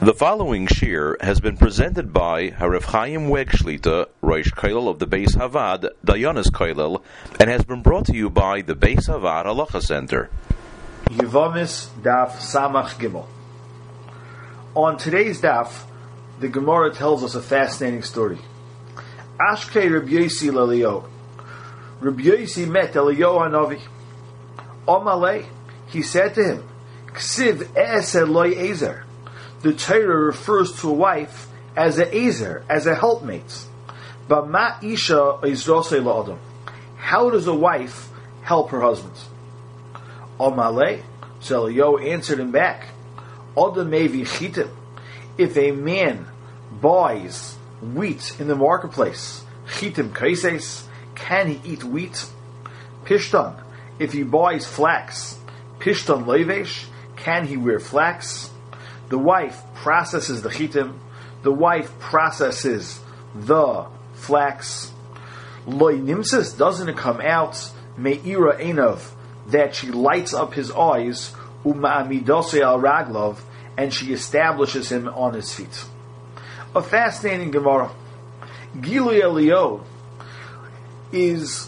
The following shir has been presented by Harav Chaim Weg Shlita, Rosh Kollel of the Beis Havad, Dayanis Kollel, and has been brought to you by the Beis Havad Halacha Center. Yevamis Daf Samach Gimel. On today's daf, the Gemara tells us a fascinating story. Ashkei Rabbi Yosi Lelio. Rabbi Yosi met Elio Hanavi. Omalei, he said to him, Ksiv Esed Loi Ezer. The Torah refers to a wife as a ezer, as a helpmate. But ma isha izrosei la'adam. How does a wife help her husband? Omalei, so Eliyahu answered him back, Adam mevi chitim. If a man buys wheat in the marketplace, chitim kaises, can he eat wheat? Pishtan, if he buys flax, pishtan levesh, can he wear flax? The wife processes the chitim. The wife processes the flax. Loi nimsis, doesn't it come out me'ira einav, that she lights up his eyes, uma'amidosei al raglov, and she establishes him on his feet. A fascinating Gemara. Gilui Eliyahu is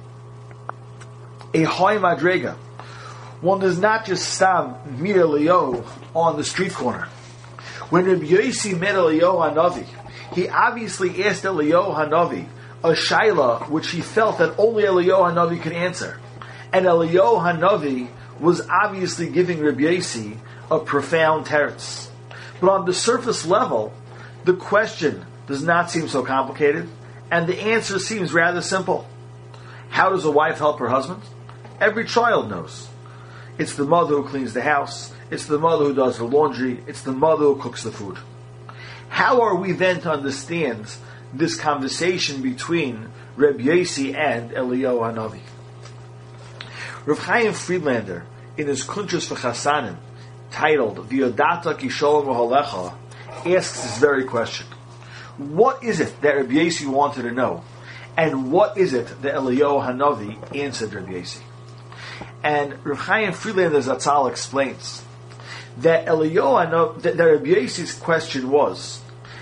a high madrega. One does not just stop meet Eliyahu on the street corner. When Rabbi Yosi met Eliyahu Hanavi, he obviously asked Eliyahu Hanavi a shaila which he felt that only Eliyahu Hanavi could answer. And Eliyahu Hanavi was obviously giving Rabbi Yosi a profound teretz. But on the surface level, the question does not seem so complicated, and the answer seems rather simple. How does a wife help her husband? Every child knows. It's the mother who cleans the house. It's the mother who does the laundry. It's the mother who cooks the food. How are we then to understand this conversation between Reb Yosi and Eliyahu Hanavi? Rav Chaim Friedlander, in his Kuntres V'Chasanim, titled V'Yodata Ki Sholem V'Holecha, asks this very question. What is it that Reb Yosi wanted to know? And what is it that Eliyahu Hanavi answered Reb Yosi? And Rav Chaim Friedlander Zatzal explains that Rabbi Yosi's question was,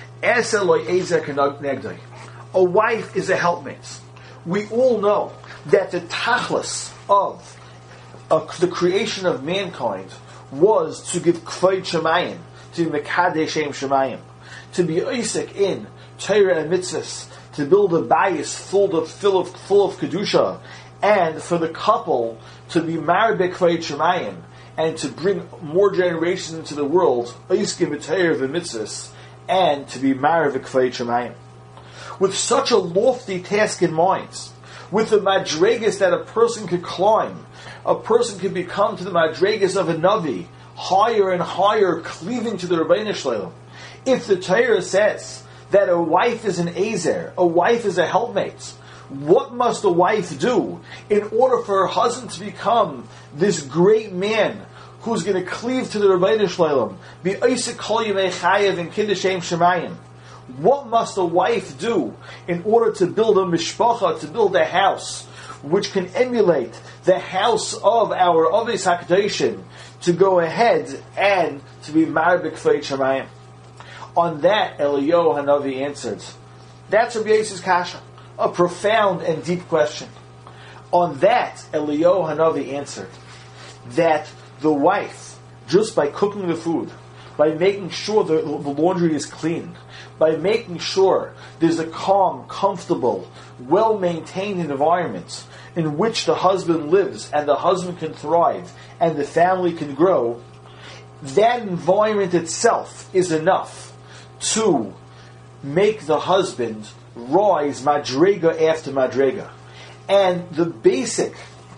a wife is a helpmate. We all know that the tachlis of the creation of mankind was to give kvod shemayim, to be mekadesh shem shemayim, to be isaac in Torah and mitzvahs, to build a bayis full of kedusha, and for the couple to be married by kvod shemayim, and to bring more generations into the world, iskim b'Torah v'mitzvahs, and to be married by kvod shemayim. With such a lofty task in mind, with the madregas that a person could climb, a person could become to the madregas of a navi, higher and higher, cleaving to the Rebbeinu Shalom. If the Torah says that a wife is an ezer, a wife is a helpmate, what must a wife do in order for her husband to become this great man who's going to cleave to the Rebbeinu Shalom, be Isaac Kol Yemei Chayev and Kiddush Shem Shemayim? What must a wife do in order to build a mishpacha, to build a house which can emulate the house of our Avos HaKadoshim, to go ahead and to be married b'kvod shemayim? On that, Eliyahu Hanavi answered, that's Rabbi Yosi's kasha. A profound and deep question. On that, Eliyahu Hanavi answered that the wife, just by cooking the food, by making sure the laundry is clean, by making sure there's a calm, comfortable, well-maintained environment in which the husband lives and the husband can thrive and the family can grow, that environment itself is enough to make the husband rise madrega after madrega. And the basic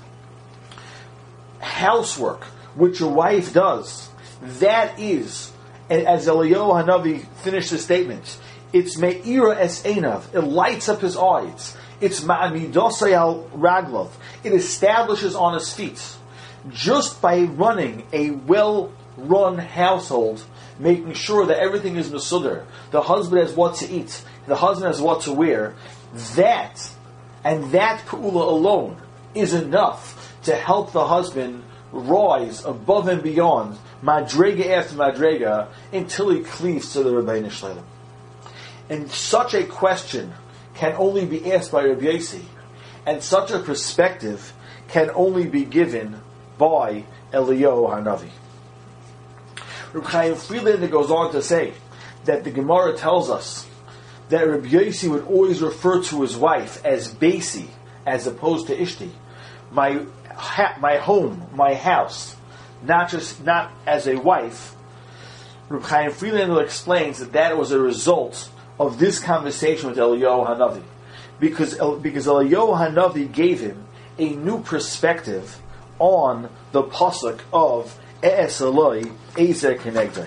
housework which a wife does, that is, as Eliyahu Hanavi finished the statement, it's me'ira es einav, it lights up his eyes, it's ma'amidosei al raglov, it establishes on his feet. Just by running a well-run household, making sure that everything is mesudar, the husband has what to eat, the husband has what to wear, that pa'ula alone is enough to help the husband rise above and beyond madrega after madrega, until he cleaves to the Rebbeinu Shleilim. And such a question can only be asked by Rabbi Yossi, and such a perspective can only be given by Eliyahu Hanavi. Reb Chaim Friedlander goes on to say that the Gemara tells us that Rabbi Yossi would always refer to his wife as Beisi, as opposed to Ishti, my home, my house, not as a wife. Reb Chaim Friedlander explains that was a result of this conversation with Eliyahu Hanavi, because Eliyahu Hanavi gave him a new perspective on the pasuk of E'es Eloi Ezer Kenegdai.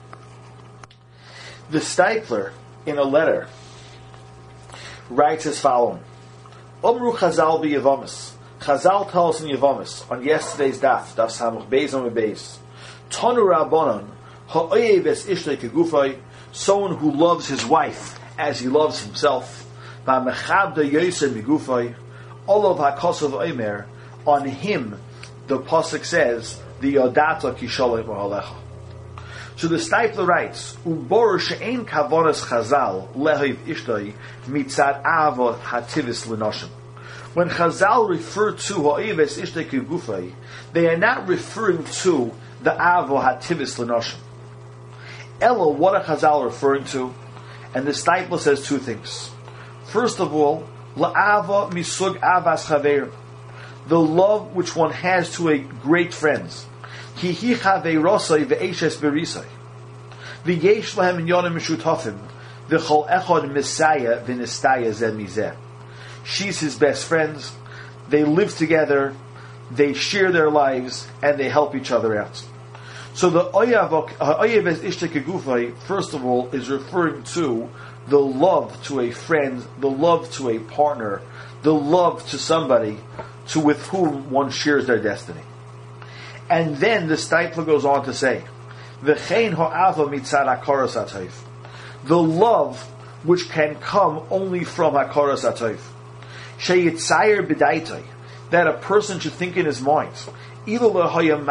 The Steipler, in a letter, writes as following: Omru Chazal b'Yevamis. Chazal tell us in Yevamis on yesterday's daf Samuch Beis on Beis. Tanu Rabbanon ha'oyev es ishtei kegufay. Someone who loves his wife as he loves himself. Ba'mechabda yoser migufay. Olav ha'kosav omer. On him, the pasuk says, the yodata kisholei mohalecha. So the Steipler writes, Ubor she'ein kavonas Chazal lehiv ishtoi mitzad avot hativis l'noshim. When Chazal refer to ha'oyeves ishtoi kegufay, they are not referring to the avo hativis l'noshim. Ella, what are Chazal referring to? And the Steipler says two things. First of all, la'ava misug avas chaver, the love which one has to a great friends. Ki hi chaveirosai ve'eshes berisai. V'yesh lahem inyonim mishutafim. V'chol echad misaya v'nistaya zeh mizeh. She's his best friends. They live together. They share their lives and they help each other out. So the oyeves ishte kegufay, first of all, is referring to the love to a friend, the love to a partner, the love to somebody with whom one shares their destiny. And then the Steipler goes on to say, V'chein ha'ava mitzad hakaras ha'tov, the love which can come only from hakaras ha'tov, sheyitzayer b'daitai, that a person should think in his mind, if you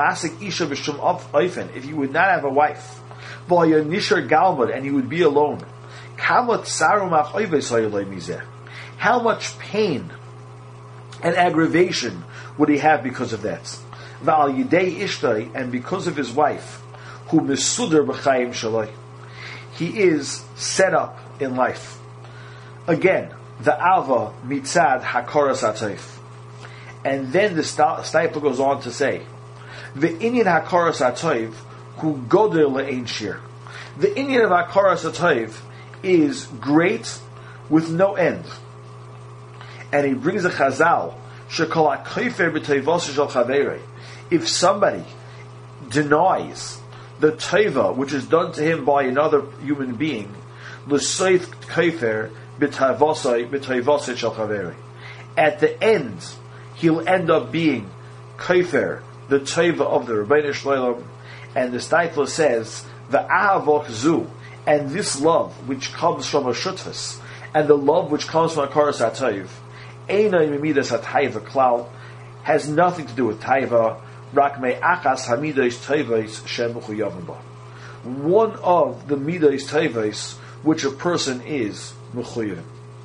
would not have a wife, and you would be alone, how much pain and aggravation would he have because of that? And because of his wife, he is set up in life. Again, the ava mitzad hakaras ha'tov. And then the Steipler goes on to say, the inyan hakaras ha'tov hu godel le'ein shir. The inyan of hakaras ha'tov is great with no end. And he brings a chazal, shekol ha'kofer b'toivos shel chaverei. If somebody denies the teva which is done to him by another human being, l'soif kofer b'toivos shel chaverei. At the end, he'll end up being kofer, the teva of the Rebbeinu Shleilim. And the Steipler says, the ahavok zu, and this love which comes from a shutfus, and the love which comes from a hakaras ha'tov, einay mimidas ha'taiva klal, has nothing to do with taiva. Rak me'achas hamidas tevos shem mechuyavim ba. One of the midas tevos which a person is mechuyavim.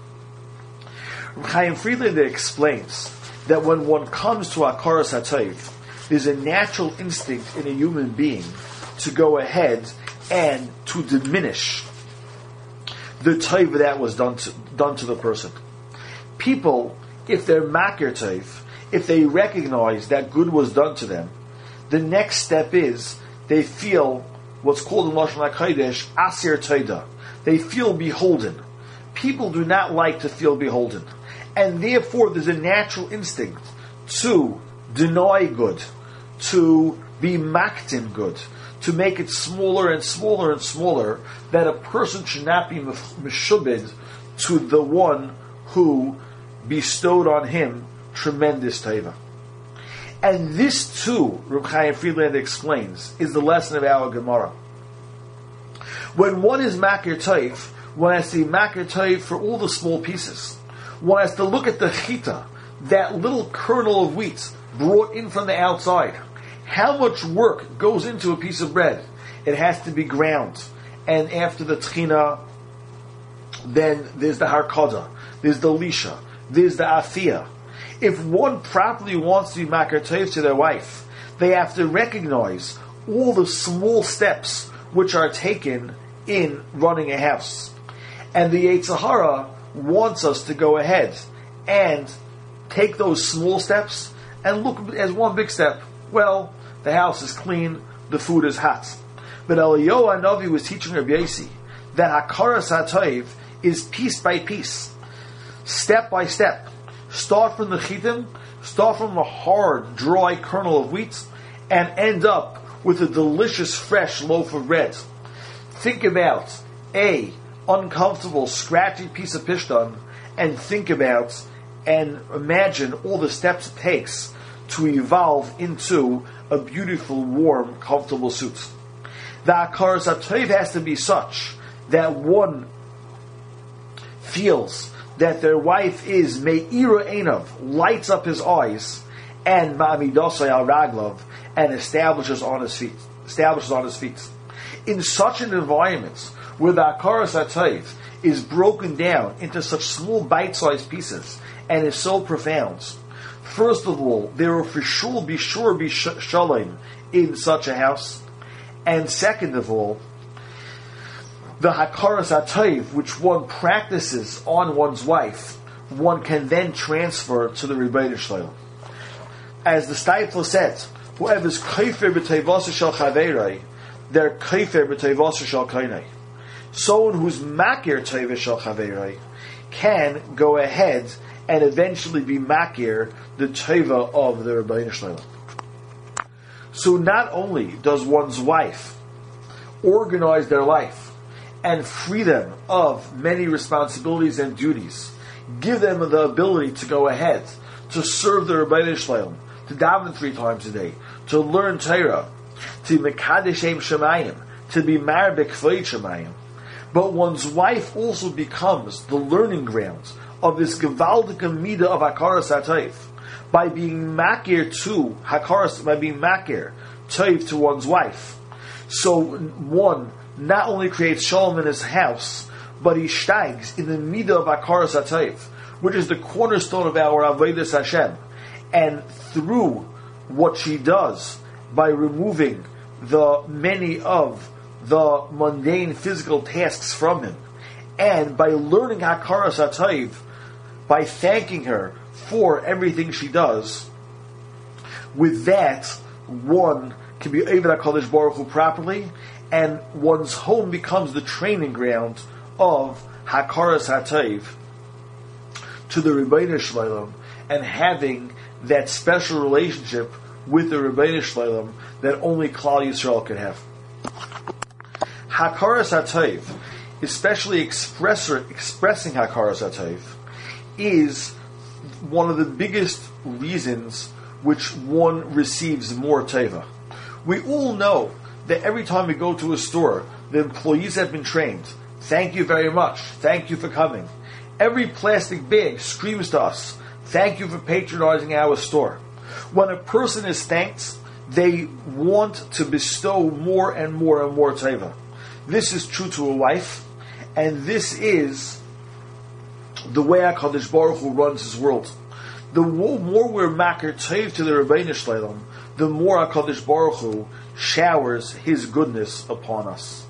Chaim Friedlander explains that when one comes to hakaras ha'tov, there's a natural instinct in a human being to go ahead and to diminish the tov that was done to the person. People, if they're makir tov, if they recognize that good was done to them, the next step is they feel what's called in Lashon HaKodesh asir toida. They feel beholden. People do not like to feel beholden. And therefore there's a natural instinct to deny good, to be maktin good, to make it smaller and smaller and smaller, that a person should not be meshubed to the one who bestowed on him tremendous teva. And this too, Reb Chaim Friedlander explains, is the lesson of our Gemara. When one is makir tov, one has to be makir tov for all the small pieces. One has to look at the chita, that little kernel of wheat brought in from the outside. How much work goes into a piece of bread? It has to be ground. And after the tchina, then there's the harkada, there's the lisha, there's the afia. If one properly wants to be makar tov to their wife, they have to recognize all the small steps which are taken in running a house. And the Yetzer Hara wants us to go ahead and take those small steps and look as one big step. Well, the house is clean, the food is hot. But Eliyahu Hanavi was teaching Rabbi Yossi that Hakaras HaTov is piece by piece, step by step. Start from the chitim, start from a hard, dry kernel of wheat, and end up with a delicious, fresh loaf of bread. Think about a uncomfortable, scratchy piece of pishtan, and think about and imagine all the steps it takes to evolve into a beautiful, warm, comfortable suit. The Hakaras HaTov has to be such that one feels that their wife is me'ira einav, lights up his eyes, and ma'amidosai al raglav, and establishes on his feet. In such an environment where the Hakaras HaTov is broken down into such small bite-sized pieces and is so profound, first of all, there will for sure be shalom in such a house. And second of all, the Hakaras HaTov, which one practices on one's wife, one can then transfer to the Rebbeinu Shalom. As the Steipler said, whoever's kaifer b'teivasu shel chaverei, they're kaifer b'teivasu shel kainei. Someone who's makir teiva shel chaverei can go ahead and eventually be makir the teiva of the Rebbeinu Shalom. So not only does one's wife organize their life and free them of many responsibilities and duties, give them the ability to go ahead to serve the Rebbeinu Shalom, to daven 3 times a day, to learn Torah, to mekadesh Shem Shemayim, to be married b'kvod Shemayim. But one's wife also becomes the learning ground of this gewaldige midah of Hakaras HaTov. By being makir to Hakaras, by being makir Tov to one's wife. So one not only creates shalom in his house, but he steigs in the midah of Hakaras HaTov, which is the cornerstone of our Avodas Hashem. And through what she does, by removing the many of the mundane physical tasks from him, and by learning Hakaras HaTov, by thanking her for everything she does, with that, one can be Eved HaKadosh Baruch Hu properly, and one's home becomes the training ground of Hakaras HaTov to the Rebbeinu Shalom, and having that special relationship with the Rebbeinu Shalom that only Klal Yisrael can have. Hakaras HaTov, especially expressing Hakaras HaTov, is one of the biggest reasons which one receives more teva. We all know that every time we go to a store, the employees have been trained. Thank you very much. Thank you for coming. Every plastic bag screams to us, thank you for patronizing our store. When a person is thanked, they want to bestow more and more and more teva. This is true to a wife, and this is the way HaKadosh Baruch Hu runs his world. The more we're makir tov to the Rebbeinu Shalom, the more HaKadosh Baruch Hu showers his goodness upon us.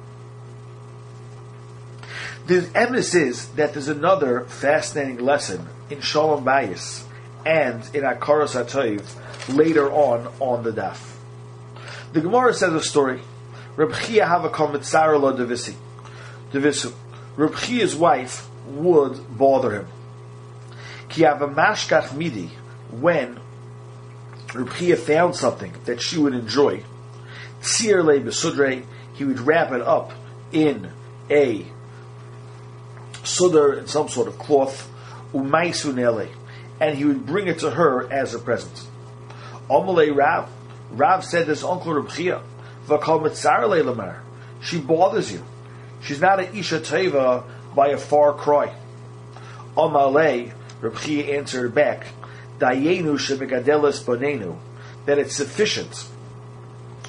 The emes is that there's another fascinating lesson in Shalom Bayis and in Hakaras HaTov later on the daf. The Gemara says a story. Reb Chia have a komitzara lo devisu. Reb Chia's wife would bother him. Ki have a mashkach midi, when Reb Chia found something that she would enjoy, tzir le besudre, he would wrap it up in a sudar, in some sort of cloth, umaisu nele, and he would bring it to her as a present. Amalei Rav said this uncle Reb Chia, v'kal mitzar le lamar, she bothers you. She's not an isha teva by a far cry. Amalei, Reb Chia answered back, Dayenu shemegadeles bonenu, that it's sufficient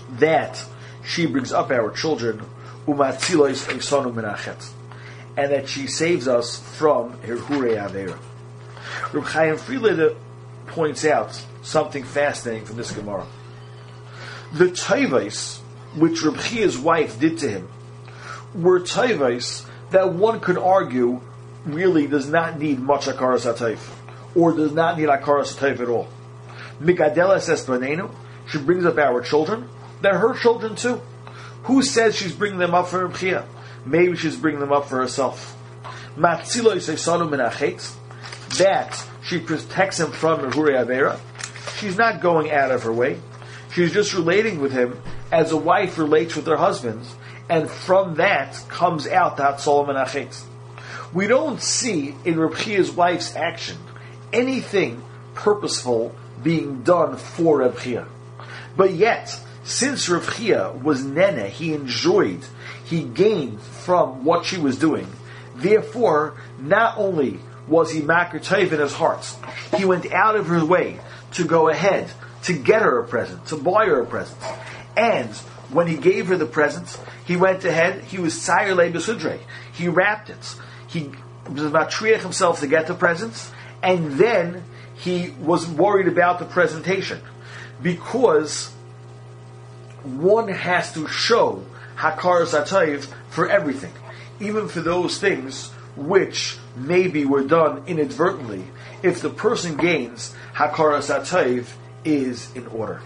that she brings up our children, umatzilos eisanu minachet, and that she saves us from Hirhure Avera. Reb Chaim Friedlander points out something fascinating from this Gemara. The tayvos which Reb Chia's wife did to him were tayvos that one could argue really does not need much hakaras hatayv, or does not need hakaras hatayv at all. Migadelas es banenu, she brings up our children. They're her children too. Who says she's bringing them up for Reb Chia? Maybe she's bringing them up for herself. Matzilo yisaysanu min achetz, that she protects him from Hirhure Avera. She's not going out of her way. She's just relating with him as a wife relates with her husband, and from that comes out that Solomon Achetz. We don't see in Reb Chia's wife's action anything purposeful being done for Reb Chia. But yet, since Reb Chia was nene, he enjoyed, he gained from what she was doing. Therefore, not only was he makir tov in his heart, he went out of his way to go ahead to get her a present, to buy her a present. And when he gave her the present, he went ahead, he was tzayer le besudre. He wrapped it. He was matriach himself to get the presents, and then he was worried about the presentation. Because one has to show hakaras hatayv for everything, even for those things which maybe were done inadvertently. If the person gains, hakaras hatayv is in order.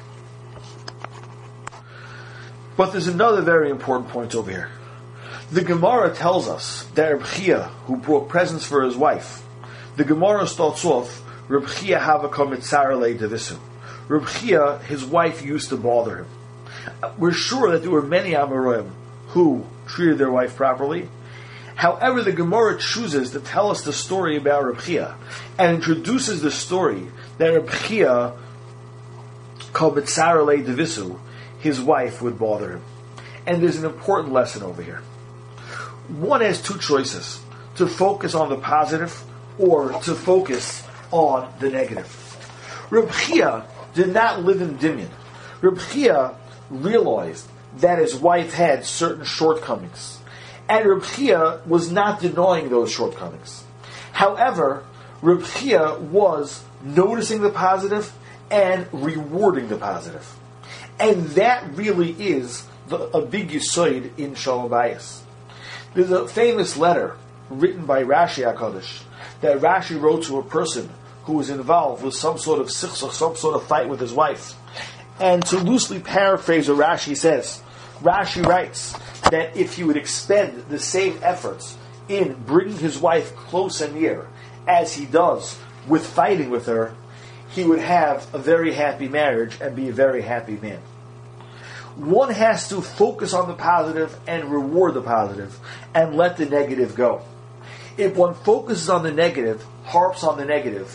But there's another very important point over here. The Gemara tells us that Reb Chia, who brought presents for his wife, the Gemara starts off, Reb Chia havaka mitzara le devisu. Reb Chia, his wife used to bother him. We're sure that there were many Amoraim who treated their wife properly. However, the Gemara chooses to tell us the story about Reb Chia and introduces the story that Reb Chia called mitzara le devisu, his wife would bother him. And there's an important lesson over here. One has two choices: to focus on the positive or to focus on the negative. Reb Chia did not live in Dimyon. Reb Chia realized that his wife had certain shortcomings, and Reb Chia was not denying those shortcomings. However, Reb Chia was noticing the positive and rewarding the positive. And that really is a big yisoid in Shalom Bayis. There's a famous letter written by Rashi HaKadosh that Rashi wrote to a person who was involved with some sort of sichsach, some sort of fight with his wife. And to loosely paraphrase what Rashi says, Rashi writes that if he would expend the same efforts in bringing his wife close and near as he does with fighting with her, he would have a very happy marriage and be a very happy man. One has to focus on the positive and reward the positive and let the negative go. If one focuses on the negative, harps on the negative,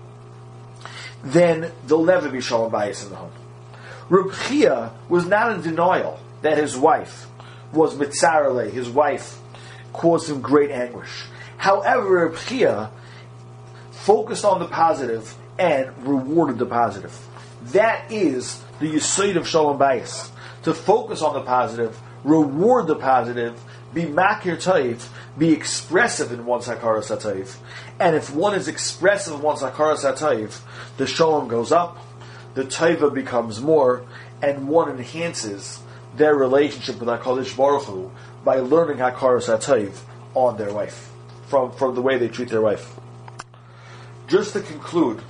then there'll never be Shalom Bayis in the home. Reb Chia was not in denial that his wife was mitzarele, his wife caused him great anguish. However, Reb Chia focused on the positive and rewarded the positive. That is the yesod of Shalom Bayis. To focus on the positive, reward the positive, be makir tov, be expressive in one's hakaras hatayv. And if one is expressive in one's hakaras hatayv, the shalom goes up, the taiva becomes more, and one enhances their relationship with HaKadosh Baruch Hu by learning hakaras hatayv on their wife, from the way they treat their wife. Just to conclude,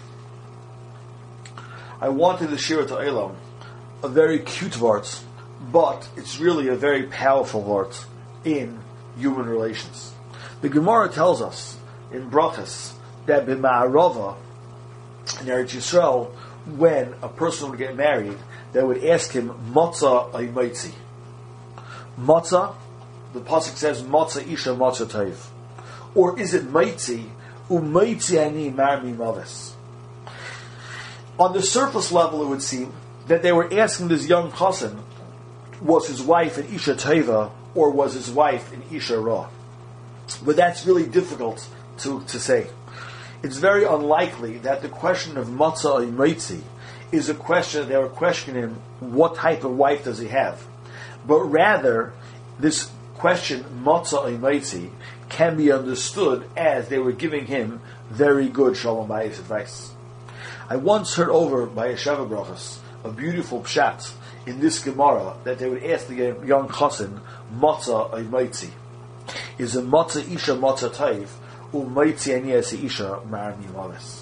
I wanted to share with the Eilam a very cute vart, but it's really a very powerful vart in human relations. The Gemara tells us in Brachas that b'ma'arava in Eretz Yisrael, when a person would get married, they would ask him matzah ay maitzi. Matzah, the pasuk says matzah isha matzah tayv, or is it maitzi umaitzi ani marmi maves? On the surface level, it would seem that they were asking this young person, was his wife an Isha Teva or was his wife an Isha Ra? But that's really difficult to say. It's very unlikely that the question of Matzah Imaitzi is a question that they were questioning him, what type of wife does he have? But rather, this question, Matzah Oimaitzi, can be understood as they were giving him very good Shalom Bayis advice. I once heard over by Yeshava Brachos a beautiful pshat in this Gemara that they would ask the young chassan, Matzah Oimaitzi. Is a Matzah Isha Matzah Taiv, Umaitzi Anias Isha Marmi Mavis.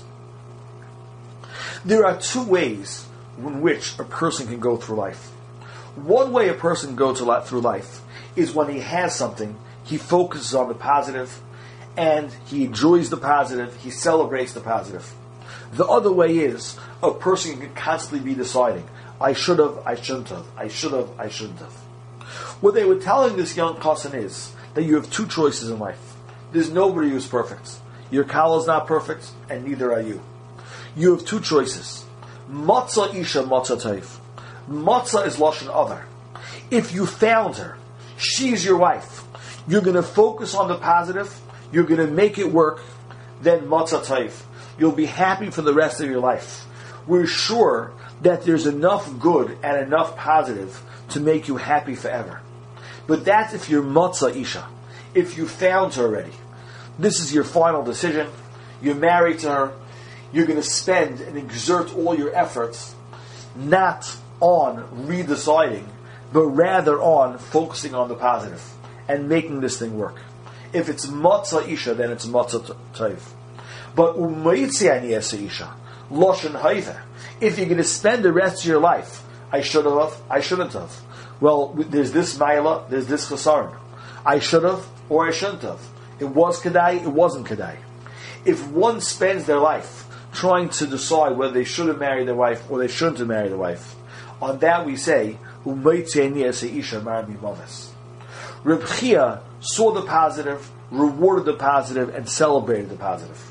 There are two ways in which a person can go through life. One way a person can go through life is when he has something, he focuses on the positive, and he enjoys the positive, he celebrates the positive. The other way is a person can constantly be deciding, I should have, I shouldn't have, I should have, I shouldn't have. What they were telling this young chassan is that you have two choices in life. There's nobody who's perfect. Your kala is not perfect, and neither are you. You have two choices. Matzah Isha Matzah Taif. Matzah is Lashon Other. If you found her, she's your wife, you're going to focus on the positive, you're going to make it work, then Matzah Taif. You'll be happy for the rest of your life. We're sure that there's enough good and enough positive to make you happy forever. But that's if you're Matzah Isha. If you found her already. This is your final decision. You're married to her. You're going to spend and exert all your efforts not on redeciding, but rather on focusing on the positive and making this thing work. If it's Matzah Isha, then it's Matzah Taiv. But Umaitzi Anias Isha, Loshen Haiva. If you're going to spend the rest of your life, I should have, I shouldn't have. Well, there's this Maila, there's this Chasaron. I should have, or I shouldn't have. It was Kedai, it wasn't Kedai. If one spends their life trying to decide whether they should have married their wife or they shouldn't have married their wife, on that we say, Umaitzi Anias Isha Marmi Mavis. Reb Chia saw the positive, rewarded the positive, and celebrated the positive.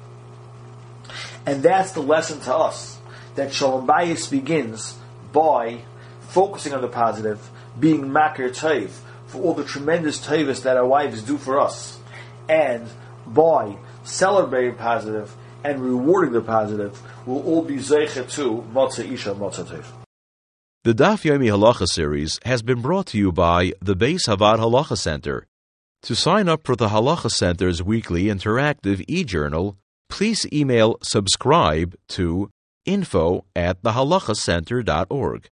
And that's the lesson to us, that Shalom Bayis begins by focusing on the positive, being Makir Taiv, for all the tremendous Taivas that our wives do for us, and by celebrating positive and rewarding the positive, will all be Zeicha to Matzah Isha Matzah Taiv. The Daf Yomi Halacha series has been brought to you by the Beis Havad Halacha Center. To sign up for the Halacha Center's weekly interactive e-journal, please email subscribe to info@thehalachacenter.org.